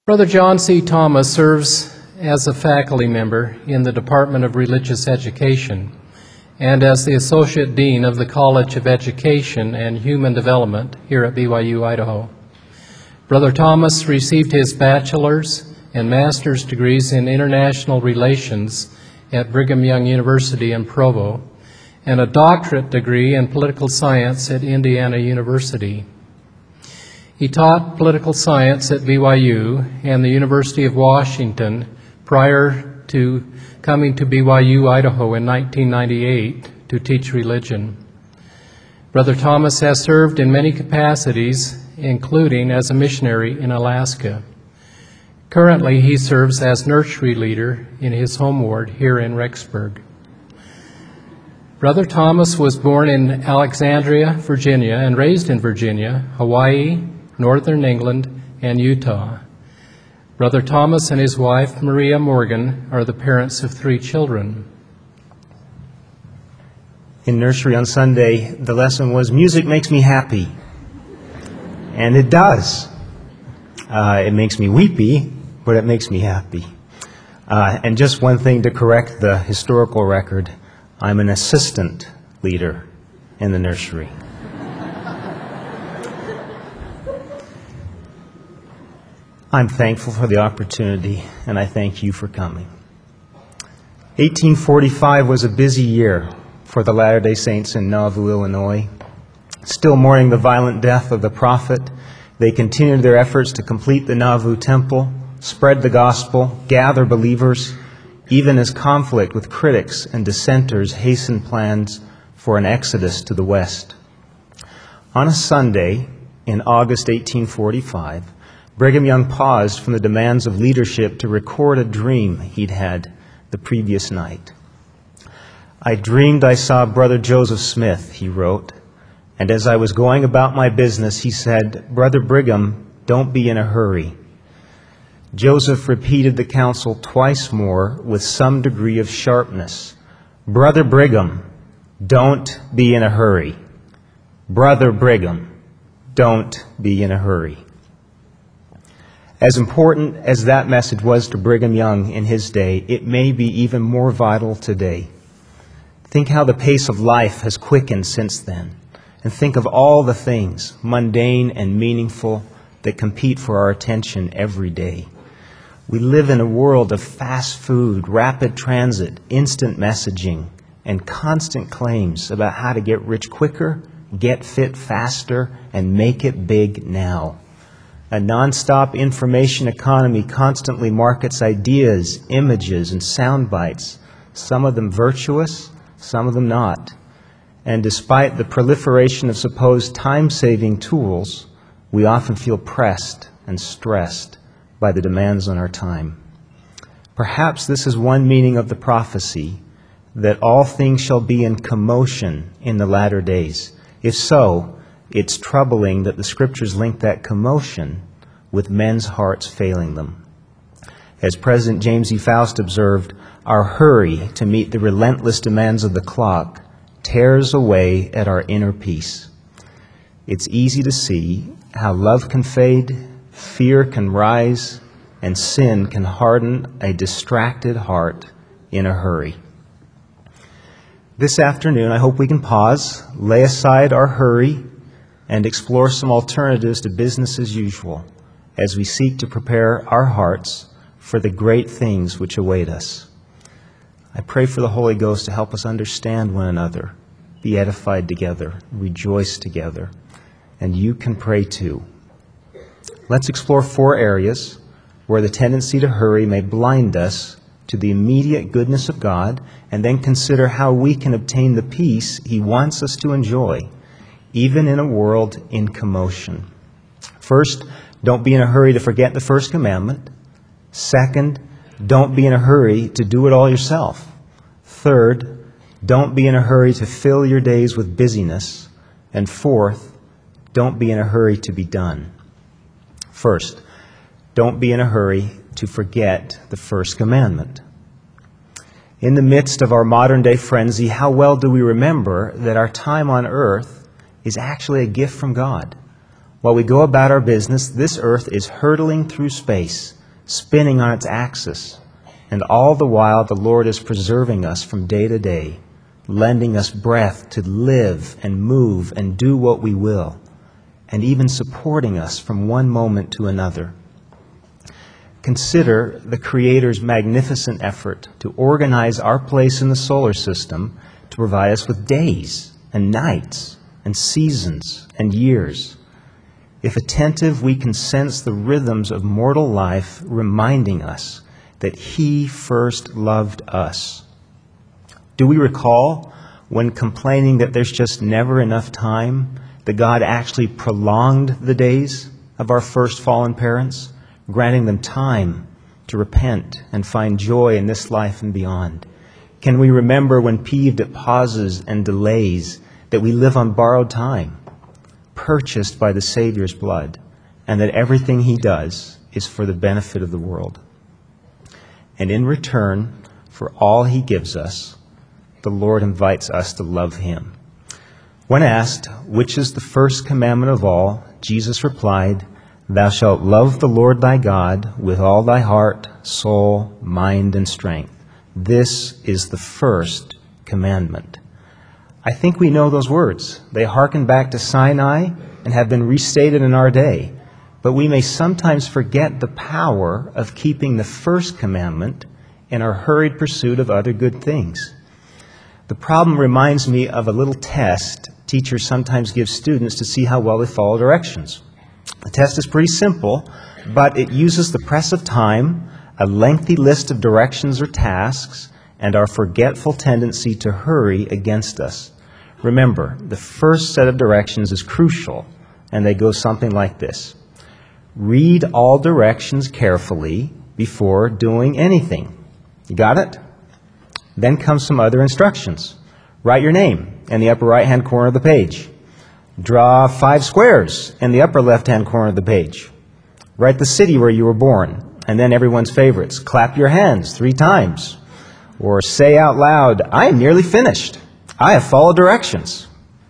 Brother John C. Thomas serves as a faculty member in the Department of Religious Education and as the Associate Dean of the College of Education and Human Development here at BYU, Idaho. Brother Thomas received his bachelor's and master's degrees in international relations at Brigham Young University in Provo and a doctorate degree in political science at Indiana University. He taught political science at BYU and the University of Washington prior to coming to BYU, Idaho in 1998 to teach religion. Brother Thomas has served in many capacities, including as a missionary in Alaska. Currently, he serves as nursery leader in his home ward here in Rexburg. Brother Thomas was born in Alexandria, Virginia, and raised in Virginia, Hawaii, Northern England, and Utah. Brother Thomas and his wife, Maria Morgan, are the parents of 3 children. In nursery on Sunday, the lesson was, music makes me happy. And it does. It makes me weepy, but it makes me happy. And just one thing to correct the historical record, I'm an assistant leader in the nursery. I'm thankful for the opportunity, and I thank you for coming. 1845 was a busy year for the Latter-day Saints in Nauvoo, Illinois. Still mourning the violent death of the prophet, they continued their efforts to complete the Nauvoo temple, spread the gospel, gather believers, even as conflict with critics and dissenters hastened plans for an exodus to the west. On a Sunday in August 1845, Brigham Young paused from the demands of leadership to record a dream he'd had the previous night. I dreamed I saw Brother Joseph Smith, he wrote, and as I was going about my business, he said, Brother Brigham, don't be in a hurry. Joseph repeated the counsel twice more with some degree of sharpness. Brother Brigham, don't be in a hurry. Brother Brigham, don't be in a hurry. As important as that message was to Brigham Young in his day, it may be even more vital today. Think how the pace of life has quickened since then, and think of all the things, mundane and meaningful, that compete for our attention every day. We live in a world of fast food, rapid transit, instant messaging, and constant claims about how to get rich quicker, get fit faster, and make it big now. A nonstop information economy constantly markets ideas, images, and sound bites, some of them virtuous, some of them not. And despite the proliferation of supposed time-saving tools, we often feel pressed and stressed by the demands on our time. Perhaps this is one meaning of the prophecy that all things shall be in commotion in the latter days. If so, it's troubling that the Scriptures link that commotion with men's hearts failing them. As President James E. Faust observed, our hurry to meet the relentless demands of the clock tears away at our inner peace. It's easy to see how love can fade, fear can rise, and sin can harden a distracted heart in a hurry. This afternoon, I hope we can pause, lay aside our hurry, and explore some alternatives to business as usual as we seek to prepare our hearts for the great things which await us. I pray for the Holy Ghost to help us understand one another, be edified together, rejoice together, and you can pray too. Let's explore 4 areas where the tendency to hurry may blind us to the immediate goodness of God, and then consider how we can obtain the peace He wants us to enjoy, even in a world in commotion. First, don't be in a hurry to forget the first commandment. Second, don't be in a hurry to do it all yourself. Third, don't be in a hurry to fill your days with busyness. And fourth, don't be in a hurry to be done. First, don't be in a hurry to forget the first commandment. In the midst of our modern-day frenzy, how well do we remember that our time on earth is actually a gift from God? While we go about our business, this earth is hurtling through space, spinning on its axis. And all the while, the Lord is preserving us from day to day, lending us breath to live and move and do what we will, and even supporting us from one moment to another. Consider the Creator's magnificent effort to organize our place in the solar system to provide us with days and nights and seasons and years. If attentive, we can sense the rhythms of mortal life reminding us that He first loved us. Do we recall when complaining that there's just never enough time, that God actually prolonged the days of our first fallen parents, granting them time to repent and find joy in this life and beyond? Can we remember when peeved at pauses and delays that we live on borrowed time, purchased by the Savior's blood, and that everything He does is for the benefit of the world? And in return for all He gives us, the Lord invites us to love Him. When asked, which is the first commandment of all, Jesus replied, "Thou shalt love the Lord thy God with all thy heart, soul, mind, and strength. This is the first commandment." I think we know those words. They hearken back to Sinai and have been restated in our day. But we may sometimes forget the power of keeping the first commandment in our hurried pursuit of other good things. The problem reminds me of a little test teachers sometimes give students to see how well they follow directions. The test is pretty simple, but it uses the press of time, a lengthy list of directions or tasks, and our forgetful tendency to hurry against us. Remember, the first set of directions is crucial, and they go something like this. Read all directions carefully before doing anything. You got it? Then comes some other instructions. Write your name in the upper right-hand corner of the page. Draw 5 squares in the upper left-hand corner of the page. Write the city where you were born, and then everyone's favorites. Clap your hands 3 times. Or say out loud, "I am nearly finished. I have followed directions."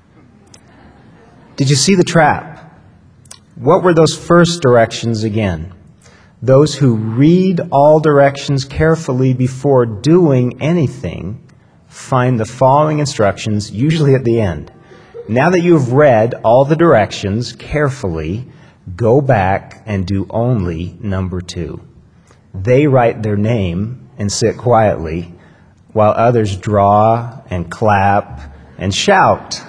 Did you see the trap? What were those first directions again? Those who read all directions carefully before doing anything find the following instructions usually at the end. Now that you have read all the directions carefully, go back and do only number 2. They write their name and sit quietly, while others draw and clap and shout.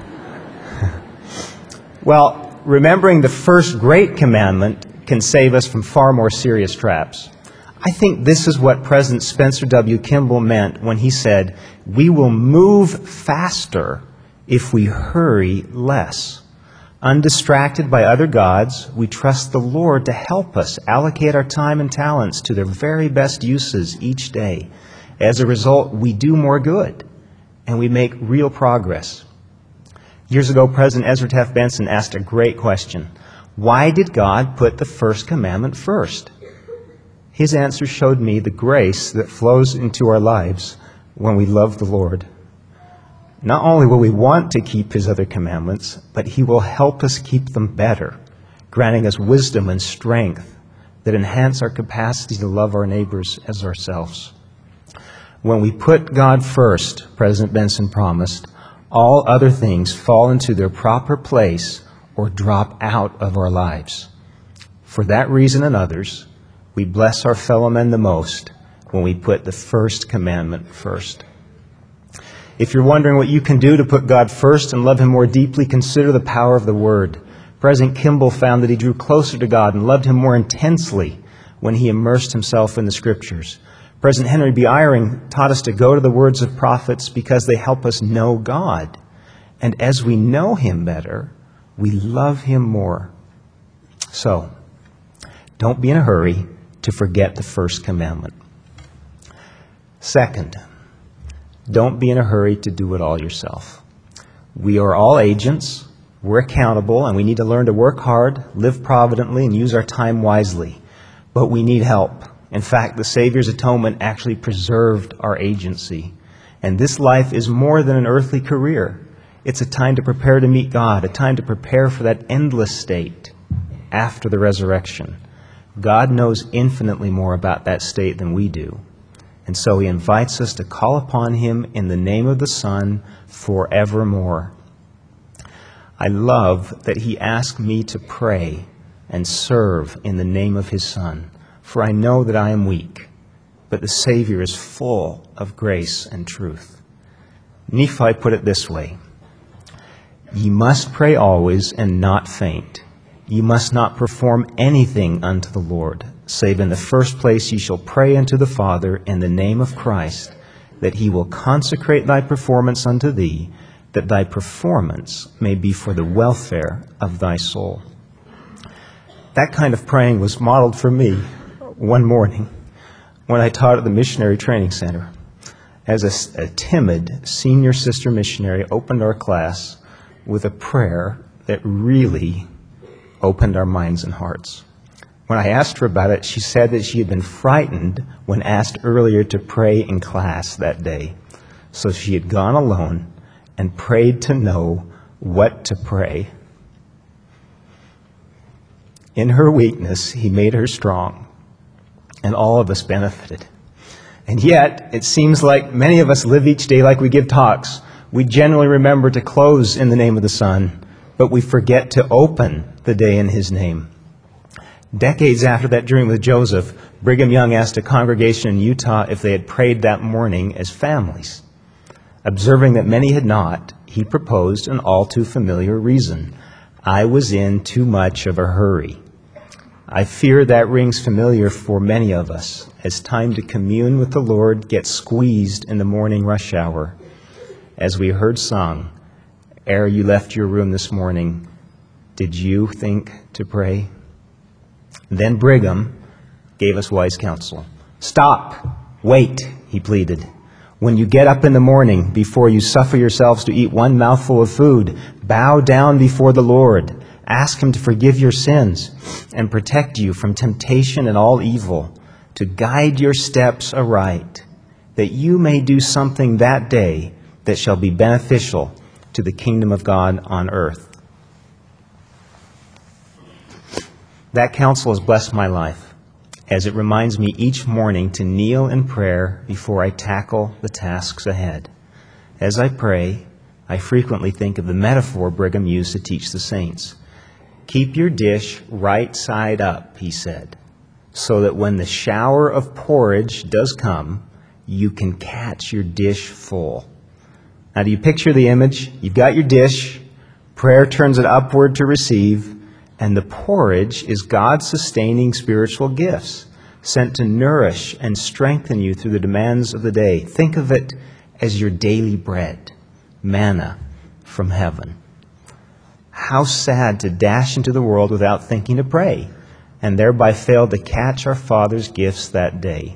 Well, remembering the first great commandment can save us from far more serious traps. I think this is what President Spencer W. Kimball meant when he said, "We will move faster if we hurry less." Undistracted by other gods, we trust the Lord to help us allocate our time and talents to their very best uses each day. As a result, we do more good, and we make real progress. Years ago, President Ezra Taft Benson asked a great question. Why did God put the first commandment first? His answer showed me the grace that flows into our lives when we love the Lord. Not only will we want to keep His other commandments, but He will help us keep them better, granting us wisdom and strength that enhance our capacity to love our neighbors as ourselves. When we put God first, President Benson promised, all other things fall into their proper place or drop out of our lives. For that reason and others, we bless our fellow men the most when we put the first commandment first. If you're wondering what you can do to put God first and love Him more deeply, consider the power of the Word. President Kimball found that he drew closer to God and loved Him more intensely when he immersed himself in the Scriptures. President Henry B. Eyring taught us to go to the words of prophets because they help us know God. And as we know Him better, we love Him more. So, don't be in a hurry to forget the first commandment. Second, don't be in a hurry to do it all yourself. We are all agents, we're accountable, and we need to learn to work hard, live providently, and use our time wisely. But we need help. In fact, the Savior's atonement actually preserved our agency. And this life is more than an earthly career. It's a time to prepare to meet God, a time to prepare for that endless state after the resurrection. God knows infinitely more about that state than we do. And so he invites us to call upon him in the name of the Son forevermore. I love that he asked me to pray and serve in the name of his Son, for I know that I am weak, but the Savior is full of grace and truth. Nephi put it this way: "Ye must pray always and not faint. Ye must not perform anything unto the Lord, save in the first place ye shall pray unto the Father in the name of Christ, that he will consecrate thy performance unto thee, that thy performance may be for the welfare of thy soul." That kind of praying was modeled for me one morning when I taught at the Missionary Training Center. As a timid senior sister missionary opened our class with a prayer that really opened our minds and hearts. When I asked her about it, she said that she had been frightened when asked earlier to pray in class that day. So she had gone alone and prayed to know what to pray. In her weakness, he made her strong, and all of us benefited. And yet, it seems like many of us live each day like we give talks. We generally remember to close in the name of the Son, but we forget to open the day in his name. Decades after that dream with Joseph, Brigham Young asked a congregation in Utah if they had prayed that morning as families. Observing that many had not, he proposed an all too familiar reason: "I was in too much of a hurry." I fear that rings familiar for many of us as time to commune with the Lord gets squeezed in the morning rush hour. As we heard sung, ere you left your room this morning, did you think to pray? Then Brigham gave us wise counsel. "Stop, wait," he pleaded. "When you get up in the morning, before you suffer yourselves to eat one mouthful of food, bow down before the Lord. Ask him to forgive your sins and protect you from temptation and all evil, to guide your steps aright, that you may do something that day that shall be beneficial to the kingdom of God on earth." That counsel has blessed my life, as it reminds me each morning to kneel in prayer before I tackle the tasks ahead. As I pray, I frequently think of the metaphor Brigham used to teach the saints. "Keep your dish right side up," he said, "so that when the shower of porridge does come, you can catch your dish full." Now, do you picture the image? You've got your dish, prayer turns it upward to receive, and the porridge is God's sustaining spiritual gifts, sent to nourish and strengthen you through the demands of the day. Think of it as your daily bread, manna from heaven. How sad to dash into the world without thinking to pray, and thereby fail to catch our Father's gifts that day.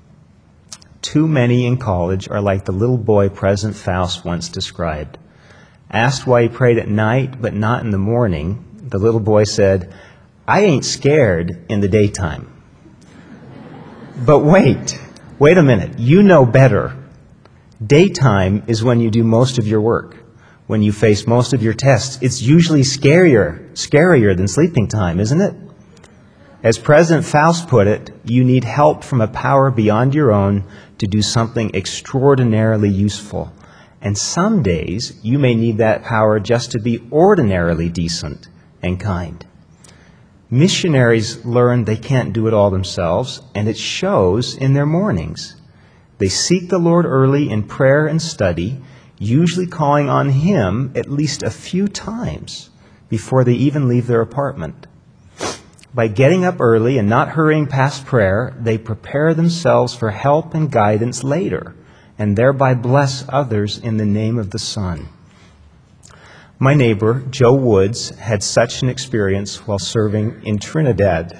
Too many in college are like the little boy President Faust once described. Asked why he prayed at night but not in the morning, the little boy said, "I ain't scared in the daytime." But wait a minute, you know better. Daytime is when you do most of your work, when you face most of your tests. It's usually scarier than sleeping time, isn't it? As President Faust put it, you need help from a power beyond your own to do something extraordinarily useful. And some days you may need that power just to be ordinarily decent and kind. Missionaries learn they can't do it all themselves, and it shows in their mornings. They seek the Lord early in prayer and study, usually calling on him at least a few times before they even leave their apartment. By getting up early and not hurrying past prayer, they prepare themselves for help and guidance later, and thereby bless others in the name of the Son. My neighbor, Joe Woods, had such an experience while serving in Trinidad.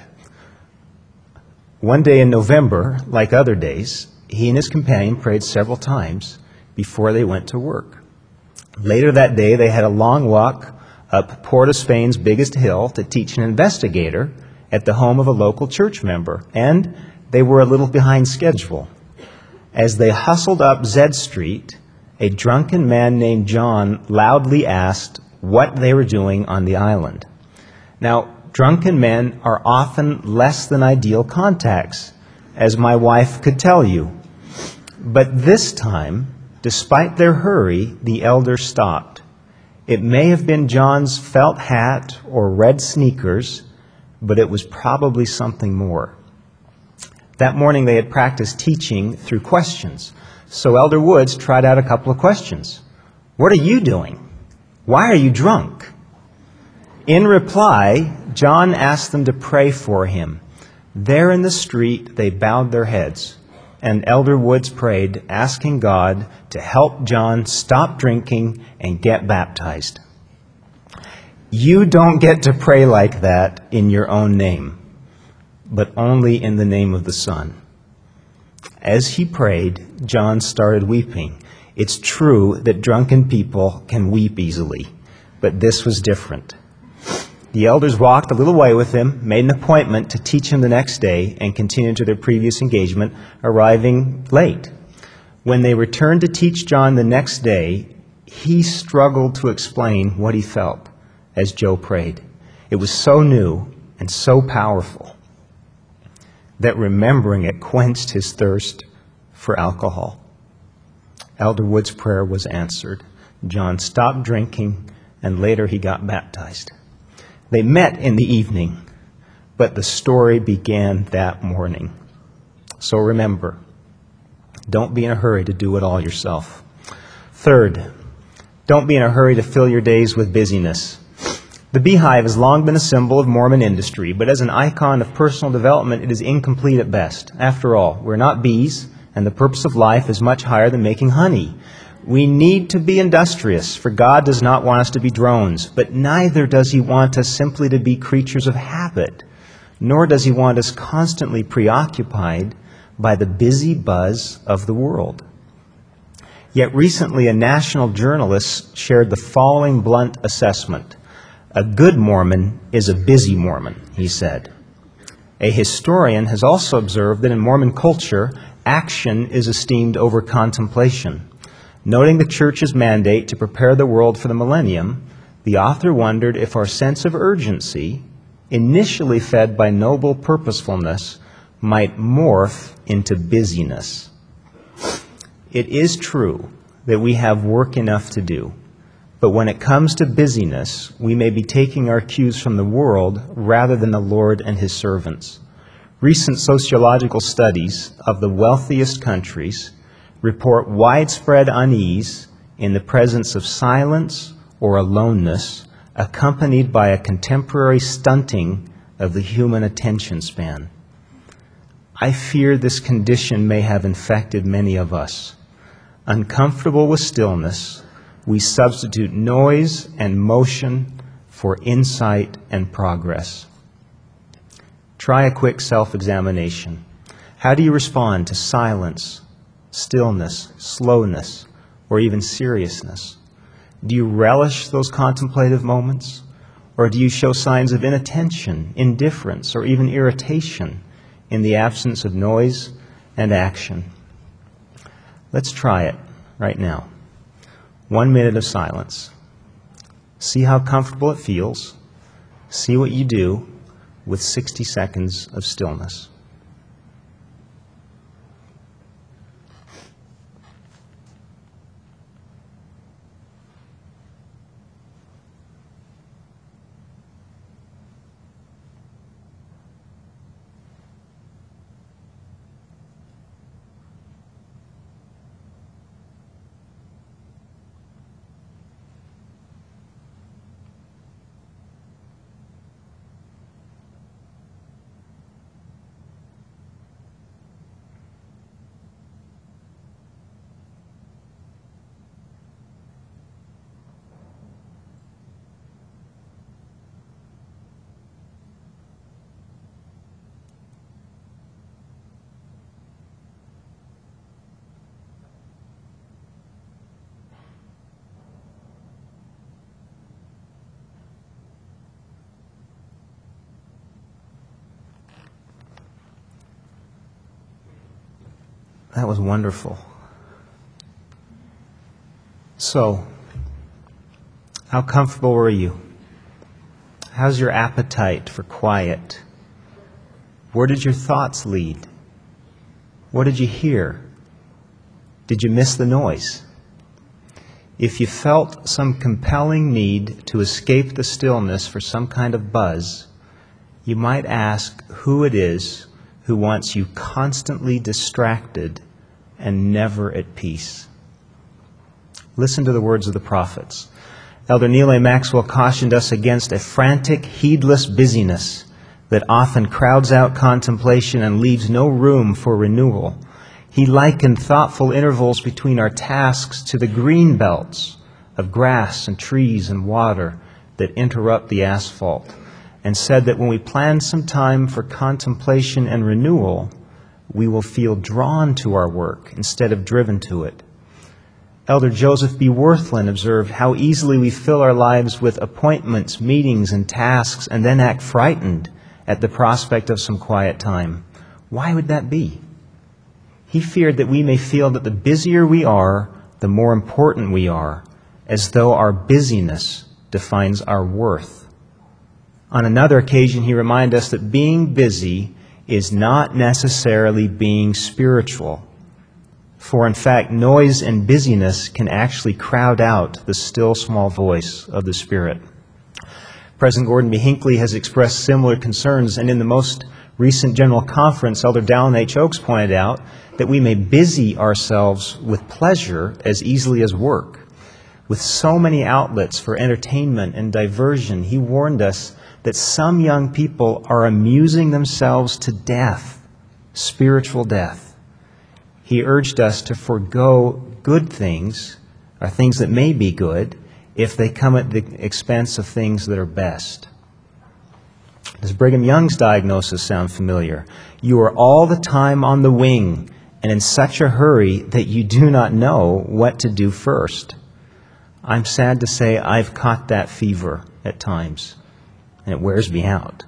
One day in November, like other days, he and his companion prayed several times before they went to work. Later that day, they had a long walk up Port of Spain's biggest hill to teach an investigator at the home of a local church member, and they were a little behind schedule. As they hustled up Zed Street, a drunken man named John loudly asked what they were doing on the island. Now, Drunken men are often less than ideal contacts, as my wife could tell you. But this time, despite their hurry, the elder stopped. It may have been John's felt hat or red sneakers, but it was probably something more. That morning they had practiced teaching through questions. So Elder Woods tried out a couple of questions. What are you doing? Why are you drunk? In reply, John asked them to pray for him. There in the street, they bowed their heads, and Elder Woods prayed, asking God to help John stop drinking and get baptized. You don't get to pray like that in your own name, but only in the name of the Son. As he prayed, John started weeping. It's true that drunken people can weep easily, but this was different. The elders walked a little way with him, made an appointment to teach him the next day, and continued to their previous engagement, arriving late. When they returned to teach John the next day, he struggled to explain what he felt as Joe prayed. It was so new and so powerful that remembering it quenched his thirst for alcohol. Elder Wood's prayer was answered. John stopped drinking, and later he got baptized. They met in the evening, but the story began that morning. So remember, don't be in a hurry to do it all yourself. Third, don't be in a hurry to fill your days with busyness. The beehive has long been a symbol of Mormon industry, but as an icon of personal development, it is incomplete at best. After all, we're not bees, and the purpose of life is much higher than making honey. We need to be industrious, for God does not want us to be drones, but neither does He want us simply to be creatures of habit, nor does He want us constantly preoccupied by the busy buzz of the world. Yet recently, a national journalist shared the following blunt assessment. A good Mormon is a busy Mormon, he said. A historian has also observed that in Mormon culture, action is esteemed over contemplation. Noting the Church's mandate to prepare the world for the millennium, the author wondered if our sense of urgency, initially fed by noble purposefulness, might morph into busyness. It is true that we have work enough to do, but when it comes to busyness, we may be taking our cues from the world rather than the Lord and His servants. Recent sociological studies of the wealthiest countries report widespread unease in the presence of silence or aloneness, accompanied by a contemporary stunting of the human attention span. I fear this condition may have infected many of us. Uncomfortable with stillness, we substitute noise and motion for insight and progress. Try a quick self-examination. How do you respond to silence, stillness, slowness, or even seriousness? Do you relish those contemplative moments? Or do you show signs of inattention, indifference, or even irritation in the absence of noise and action? Let's try it right now. 1 minute of silence. See how comfortable it feels. See what you do with 60 seconds of stillness. That was wonderful. So, how comfortable were you? How's your appetite for quiet? Where did your thoughts lead? What did you hear? Did you miss the noise? If you felt some compelling need to escape the stillness for some kind of buzz, you might ask who it is who wants you constantly distracted and never at peace. Listen to the words of the prophets. Elder Neal A. Maxwell cautioned us against a frantic, heedless busyness that often crowds out contemplation and leaves no room for renewal. He likened thoughtful intervals between our tasks to the green belts of grass and trees and water that interrupt the asphalt, and said that when we plan some time for contemplation and renewal, we will feel drawn to our work instead of driven to it. Elder Joseph B. Worthland observed how easily we fill our lives with appointments, meetings, and tasks, and then act frightened at the prospect of some quiet time. Why would that be? He feared that we may feel that the busier we are, the more important we are, as though our busyness defines our worth. On another occasion, he reminded us that being busy is not necessarily being spiritual. For in fact, noise and busyness can actually crowd out the still small voice of the Spirit. President Gordon B. Hinckley has expressed similar concerns, and in the most recent General Conference, Elder Dallin H. Oaks pointed out that we may busy ourselves with pleasure as easily as work. With so many outlets for entertainment and diversion, he warned us that some young people are amusing themselves to death, spiritual death. He urged us to forego good things, or things that may be good, if they come at the expense of things that are best. Does Brigham Young's diagnosis sound familiar? You are all the time on the wing and in such a hurry that you do not know what to do first. I'm sad to say I've caught that fever at times, and it wears me out.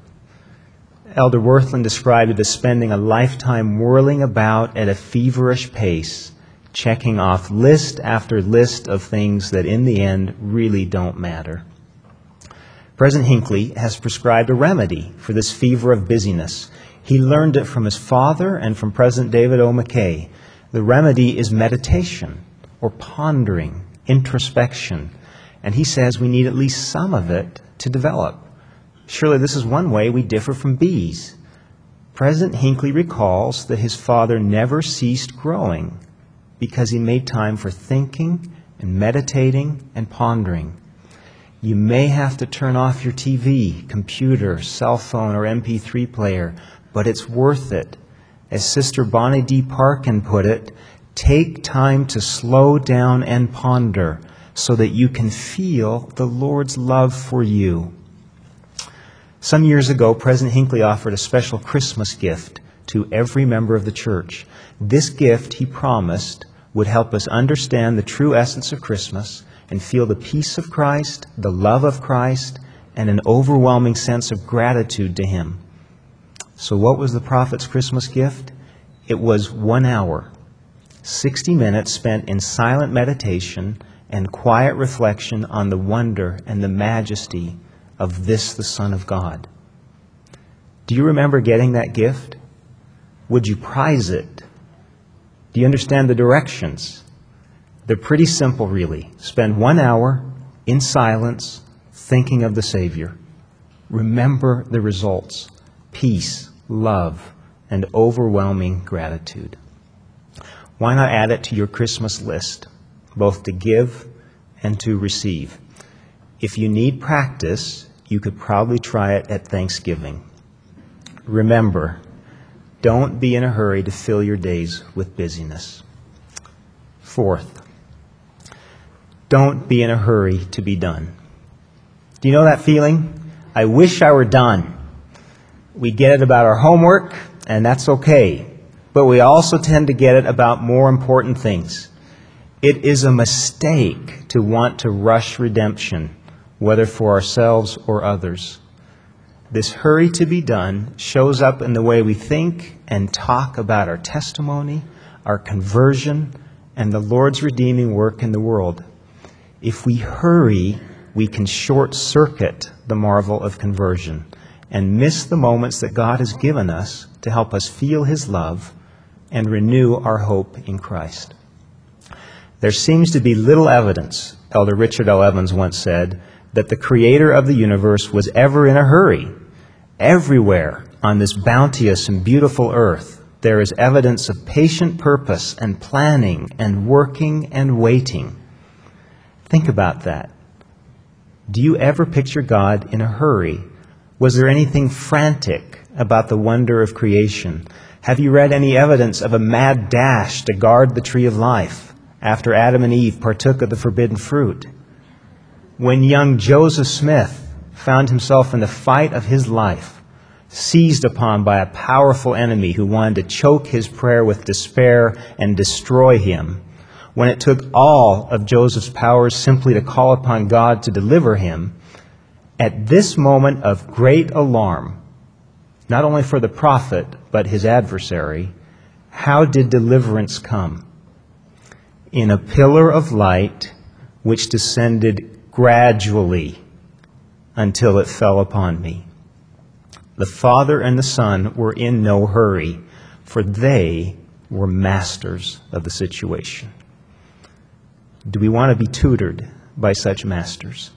Elder Worthland described it as spending a lifetime whirling about at a feverish pace, checking off list after list of things that in the end really don't matter. President Hinckley has prescribed a remedy for this fever of busyness. He learned it from his father and from President David O. McKay. The remedy is meditation, or pondering, introspection. And he says we need at least some of it to develop. Surely this is one way we differ from bees. President Hinckley recalls that his father never ceased growing because he made time for thinking and meditating and pondering. You may have to turn off your TV, computer, cell phone, or MP3 player, but it's worth it. As Sister Bonnie D. Parkin put it, take time to slow down and ponder so that you can feel the Lord's love for you. Some years ago, President Hinckley offered a special Christmas gift to every member of the church. This gift, he promised, would help us understand the true essence of Christmas and feel the peace of Christ, the love of Christ, and an overwhelming sense of gratitude to Him. So what was the prophet's Christmas gift? It was 1 hour, 60 minutes spent in silent meditation and quiet reflection on the wonder and the majesty of this, the Son of God. Do you remember getting that gift? Would you prize it? Do you understand the directions? They're pretty simple, really. Spend 1 hour in silence thinking of the Savior. Remember the results: peace, love, and overwhelming gratitude. Why not add it to your Christmas list, both to give and to receive? If you need practice, you could probably try it at Thanksgiving. Remember, don't be in a hurry to fill your days with busyness. Fourth, don't be in a hurry to be done. Do you know that feeling? I wish I were done. We get it about our homework, and that's okay. But we also tend to get it about more important things. It is a mistake to want to rush redemption, whether for ourselves or others. This hurry to be done shows up in the way we think and talk about our testimony, our conversion, and the Lord's redeeming work in the world. If we hurry, we can short-circuit the marvel of conversion and miss the moments that God has given us to help us feel His love and renew our hope in Christ. There seems to be little evidence, Elder Richard L. Evans once said, that the Creator of the universe was ever in a hurry. Everywhere on this bounteous and beautiful earth, there is evidence of patient purpose and planning and working and waiting. Think about that. Do you ever picture God in a hurry? Was there anything frantic about the wonder of creation? Have you read any evidence of a mad dash to guard the tree of life after Adam and Eve partook of the forbidden fruit? When young Joseph Smith found himself in the fight of his life, seized upon by a powerful enemy who wanted to choke his prayer with despair and destroy him, when it took all of Joseph's powers simply to call upon God to deliver him, at this moment of great alarm, not only for the prophet, but his adversary, how did deliverance come? In a pillar of light which descended gradually until it fell upon me. The Father and the Son were in no hurry, for they were masters of the situation. Do we want to be tutored by such masters?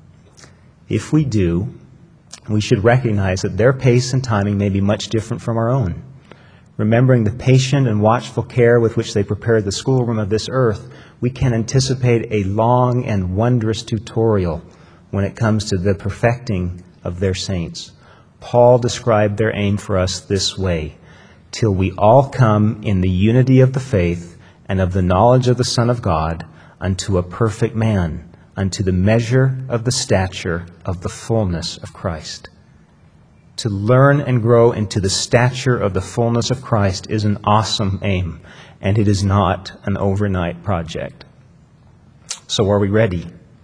If we do, we should recognize that their pace and timing may be much different from our own. Remembering the patient and watchful care with which they prepared the schoolroom of this earth, we can anticipate a long and wondrous tutorial when it comes to the perfecting of their saints. Paul described their aim for us this way: till we all come in the unity of the faith and of the knowledge of the Son of God, unto a perfect man, unto the measure of the stature of the fullness of Christ. To learn and grow into the stature of the fullness of Christ is an awesome aim, and it is not an overnight project. So are we ready?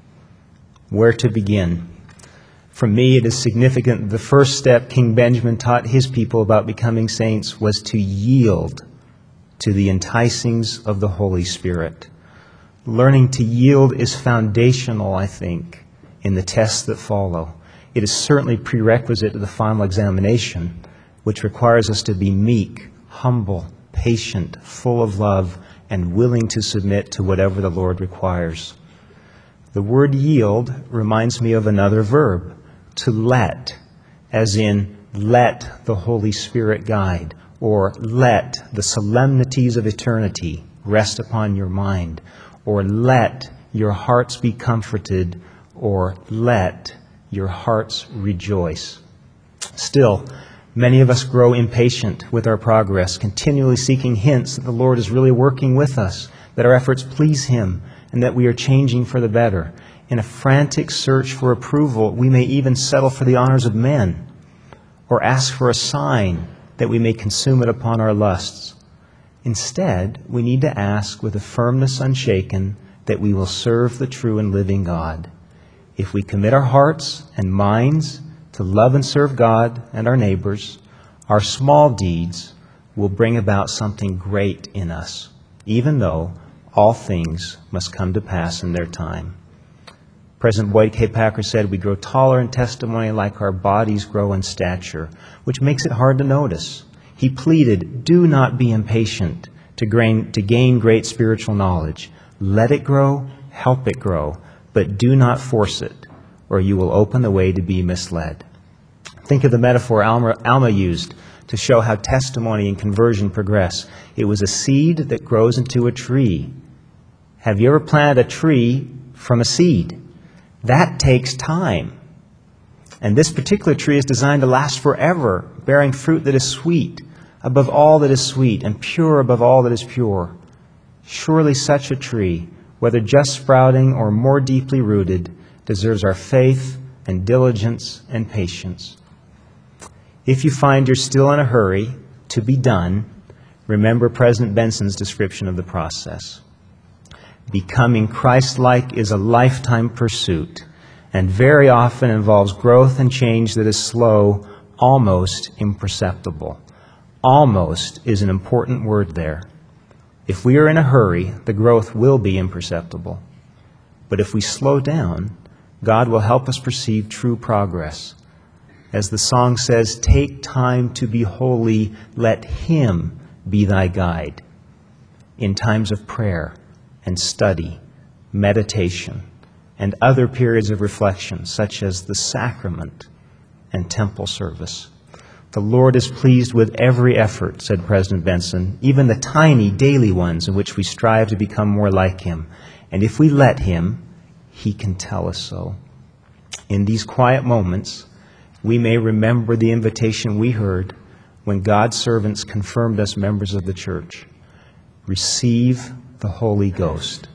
Where to begin? For me, it is significant that the first step King Benjamin taught his people about becoming saints was to yield to the enticings of the Holy Spirit. Learning to yield is foundational, I think, in the tests that follow. It is certainly prerequisite to the final examination, which requires us to be meek, humble, patient, full of love, and willing to submit to whatever the Lord requires. The word yield reminds me of another verb, to let, as in let the Holy Spirit guide, or let the solemnities of eternity rest upon your mind, or let your hearts be comforted, or let your hearts rejoice. Still, many of us grow impatient with our progress, continually seeking hints that the Lord is really working with us, that our efforts please Him, and that we are changing for the better. In a frantic search for approval, we may even settle for the honors of men, or ask for a sign that we may consume it upon our lusts. Instead, we need to ask with a firmness unshaken that we will serve the true and living God. If we commit our hearts and minds to love and serve God and our neighbors, our small deeds will bring about something great in us, even though all things must come to pass in their time. President Boyd K. Packer said, "We grow taller in testimony like our bodies grow in stature," which makes it hard to notice. He pleaded, "Do not be impatient to gain great spiritual knowledge. Let it grow, help it grow, but do not force it, or you will open the way to be misled." Think of the metaphor Alma used to show how testimony and conversion progress. It was a seed that grows into a tree. Have you ever planted a tree from a seed? That takes time. And this particular tree is designed to last forever, bearing fruit that is sweet above all that is sweet and pure above all that is pure. Surely such a tree, whether just sprouting or more deeply rooted, deserves our faith and diligence and patience. If you find you're still in a hurry to be done, remember President Benson's description of the process. Becoming Christ-like is a lifetime pursuit, and very often involves growth and change that is slow, almost imperceptible. Almost is an important word there. If we are in a hurry, the growth will be imperceptible. But if we slow down, God will help us perceive true progress. As the song says, take time to be holy, let Him be thy guide. In times of prayer and study, meditation, and other periods of reflection, such as the sacrament and temple service. The Lord is pleased with every effort, said President Benson, even the tiny daily ones in which we strive to become more like Him. And if we let Him, He can tell us so. In these quiet moments, we may remember the invitation we heard when God's servants confirmed us members of the church. Receive the Holy Ghost.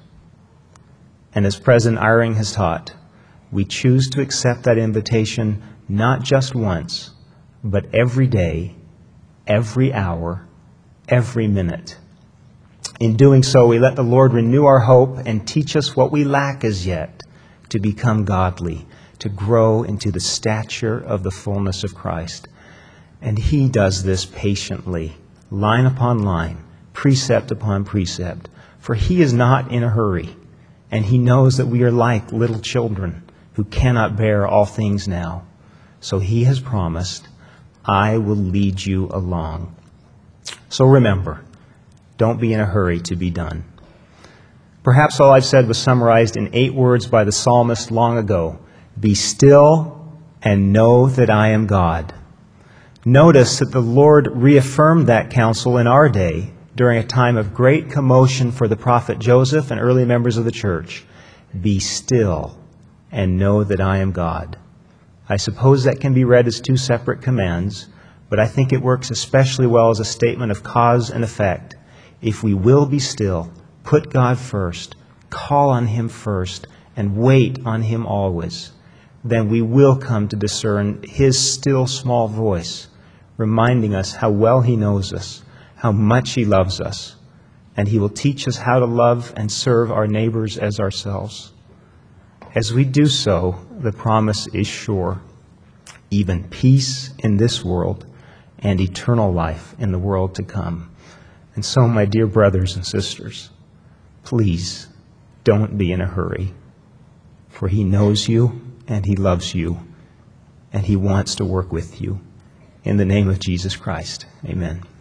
And as President Eyring has taught, we choose to accept that invitation not just once, but every day, every hour, every minute. In doing so, we let the Lord renew our hope and teach us what we lack as yet to become godly, to grow into the stature of the fullness of Christ. And He does this patiently, line upon line, precept upon precept, for He is not in a hurry, and He knows that we are like little children who cannot bear all things now. So He has promised, I will lead you along. So remember, don't be in a hurry to be done. Perhaps all I've said was summarized in 8 words by the psalmist long ago. Be still and know that I am God. Notice that the Lord reaffirmed that counsel in our day during a time of great commotion for the prophet Joseph and early members of the church. Be still and know that I am God. I suppose that can be read as 2 separate commands, but I think it works especially well as a statement of cause and effect. If we will be still, put God first, call on Him first, and wait on Him always, then we will come to discern His still small voice, reminding us how well He knows us, how much He loves us, and He will teach us how to love and serve our neighbors as ourselves. As we do so, the promise is sure, even peace in this world and eternal life in the world to come. And so, my dear brothers and sisters, please don't be in a hurry, for He knows you and He loves you, and He wants to work with you. In the name of Jesus Christ, amen.